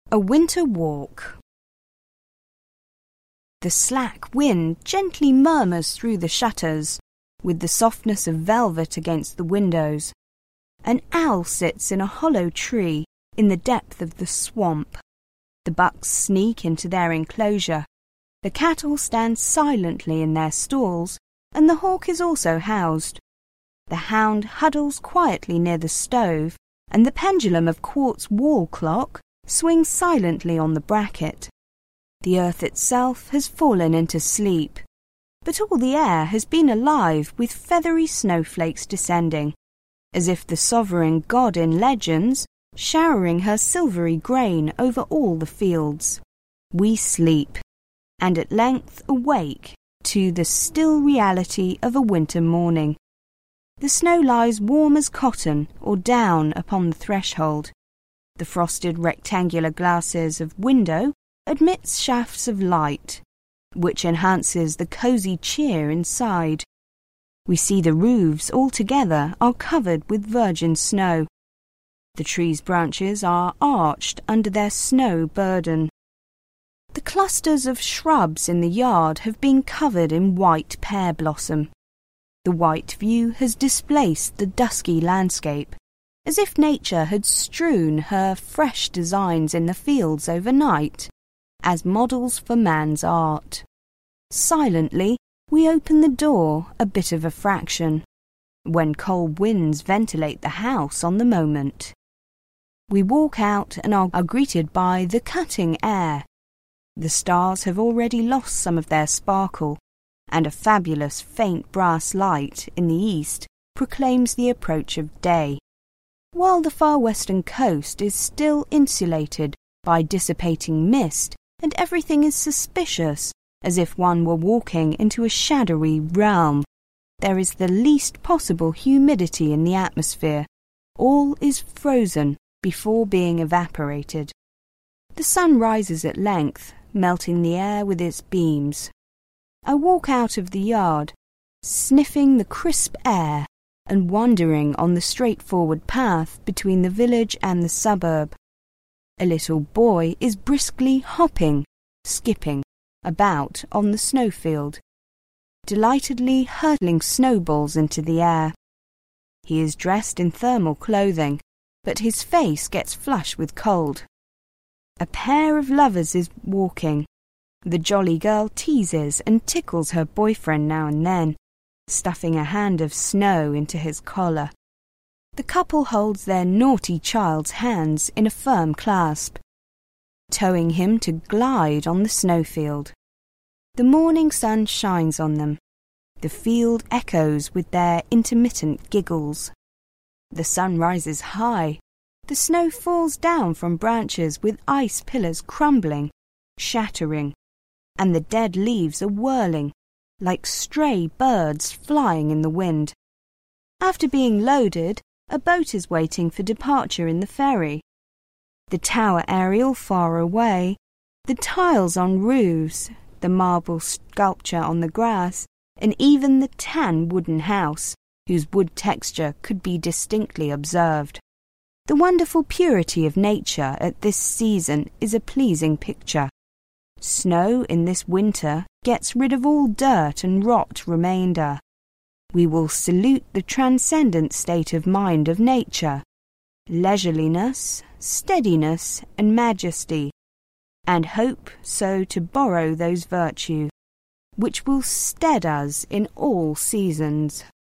A winter walk. The slack wind gently murmurs through the shutters, with the softness of velvet against the windows. An owl sits in a hollow tree in the depth of the swamp. The bucks sneak into their enclosure. The cattle stand silently in their stalls, and the hawk is also housed. The hound huddles quietly near the stove, and the pendulum of quartz wall clock swings silently on the bracket. The earth itself has fallen into sleep, but all the air has been alive with feathery snowflakes descending, as if the sovereign god in legends showering her silvery grain over all the fields. We sleep, and at length awake to the still reality of a winter morning. The snow lies warm as cotton or down upon the threshold. The frosted rectangular glasses of window admits shafts of light, which enhances the cosy cheer inside. We see the roofs altogether are covered with virgin snow. The trees' branches are arched under their snow burden. The clusters of shrubs in the yard have been covered in white pear blossom. The white view has displaced the dusky landscape, as if nature had strewn her fresh designs in the fields overnight, as models for man's art. Silently, we open the door a bit of a fraction, when cold winds ventilate the house on the moment. We walk out and are greeted by the cutting air. The stars have already lost some of their sparkle, and a fabulous faint brass light in the east proclaims the approach of day, while the far western coast is still insulated by dissipating mist, and everything is suspicious, as if one were walking into a shadowy realm. There is the least possible humidity in the atmosphere. All is frozen before being evaporated. The sun rises at length, melting the air with its beams. I walk out of the yard, sniffing the crisp air and wandering on the straightforward path between the village and the suburb. A little boy is briskly hopping, skipping about on the snowfield, delightedly hurtling snowballs into the air. He is dressed in thermal clothing, but his face gets flushed with cold. A pair of lovers is walking. The jolly girl teases and tickles her boyfriend now and then, stuffing a hand of snow into his collar. The couple holds their naughty child's hands in a firm clasp, towing him to glide on the snowfield. The morning sun shines on them. The field echoes with their intermittent giggles. The sun rises high. The snow falls down from branches with ice pillars crumbling, shattering, and the dead leaves are whirling like stray birds flying in the wind. After being loaded, a boat is waiting for departure in the ferry. The tower aerial far away, the tiles on roofs, the marble sculpture on the grass, and even the tan wooden house, whose wood texture could be distinctly observed. The wonderful purity of nature at this season is a pleasing picture. Snow in this winter gets rid of all dirt and rot remainder. We will salute the transcendent state of mind of nature, leisureliness, steadiness, and majesty, and hope so to borrow those virtues which will stead us in all seasons.